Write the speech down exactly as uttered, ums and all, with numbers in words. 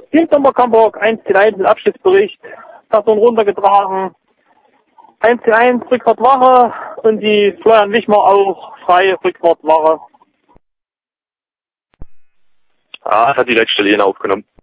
Team Hamburg eins zu eins, Abschnittsbericht, Person runtergetragen, eins zu eins Rückfahrtwache und die Florian Wichmer auch freie Rückfahrtwache. Ah, hat die letzte Linie aufgenommen.